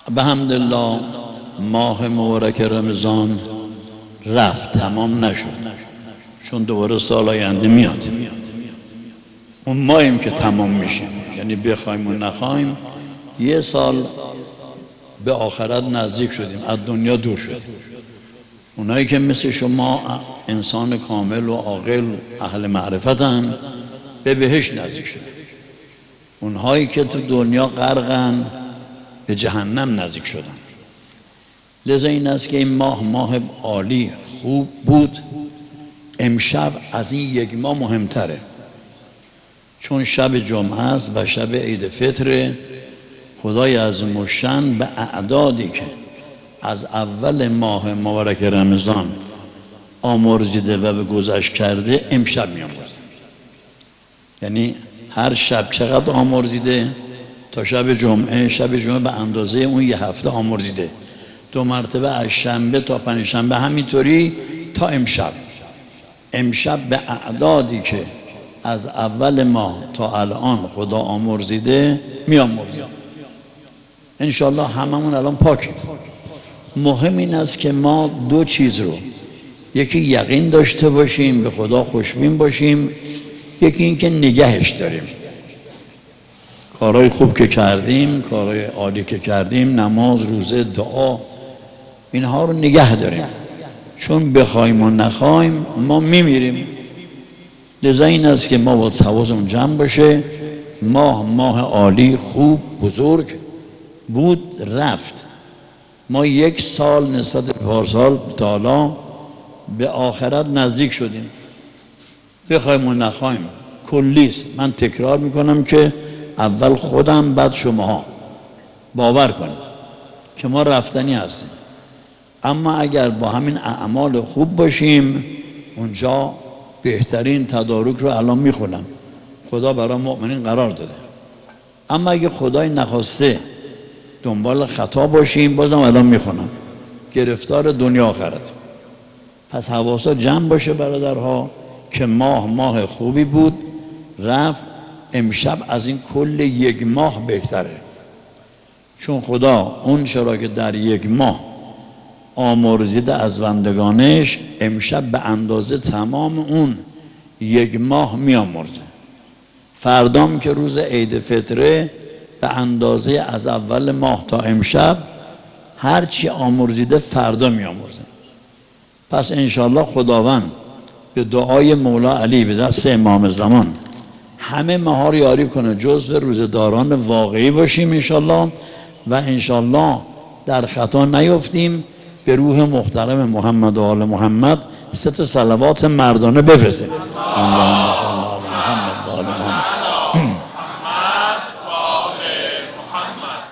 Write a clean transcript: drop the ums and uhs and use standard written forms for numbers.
به حمدالله ماه مبارک رمضان رفت، تمام نشد، چون دوباره سال آینده میاد. اون ماهیم که تمام میشه، یعنی بخوایم و نخوایم یه سال به آخرت نزدیک شدیم، از دنیا دور شدیم. اونایی که مثل شما انسان کامل و عاقل و اهل معرفتن به بهشت نزدیک شدن، اونهایی که تو دنیا غرقن به جهنم نزدیک شدن. لذا این است که این ماه عالی خوب بود. امشب از این یک ماه مهمتره، چون شب جمعه است و شب عید فطر. خدای عظیم الشأن به اعدادی که از اول ماه مبارک رمضان آمرزیده و به گذشت کرده امشب می‌آمرزه. یعنی هر شب چقدر آمرزیده تا شب جمعه به اندازه اون یه هفته آمرزیده. 2 مرتبه از شنبه تا پنجشنبه، همینطوری تا امشب. امشب به اعدادی که از اول ماه تا الان خدا آمرزیده می‌آمرزه. انشالله هممون الان پاکیم. مهم این است که ما 2 چیز رو، یکی یقین داشته باشیم، به خدا خوشبین باشیم، یکی این که نگهش داریم. کارهای خوب که کردیم، کارهای عالی که کردیم، نماز، روزه، دعا، اینها رو نگه داریم، چون بخوایم و نخوایم ما میمیریم. لذا این است که ما با حواسمون جمع باشه. ماه عالی، خوب، بزرگ بود، رفت. ما 1 سال نسبت به پارسال تا حالا به آخرت نزدیک شدیم، بخوایم و نخوایم. کلیست. من تکرار میکنم که اول خودم بعد شماها باور کنیم که ما رفتنی هستیم، اما اگر با همین اعمال خوب باشیم اونجا بهترین تدارک رو الان میخونم خدا برای مؤمنین قرار داده. اما اگه خدای نخواسته دنبال خطا باشیم، بازم الان میخونم گرفتار دنیا آخرت. پس حواسا جمع باشه برادرها که ماه خوبی بود، رفت. امشب از این کل 1 ماه بهتره، چون خدا اون چرا که در 1 ماه آمرزیده از بندگانش، امشب به اندازه تمام اون 1 ماه میامرزه. فردام که روز عید فطره به اندازه از اول ماه تا امشب هرچی آمرزیده فردا میامرزه. پس انشالله خداوند به دعای مولا علی به دست امام زمان همه ماها رو یاری کنه، جزو روزداران واقعی باشیم انشالله، و انشالله در خطا نیفتیم. به روح محترم محمد و آل محمد 3 صلوات مردانه بفرستیم.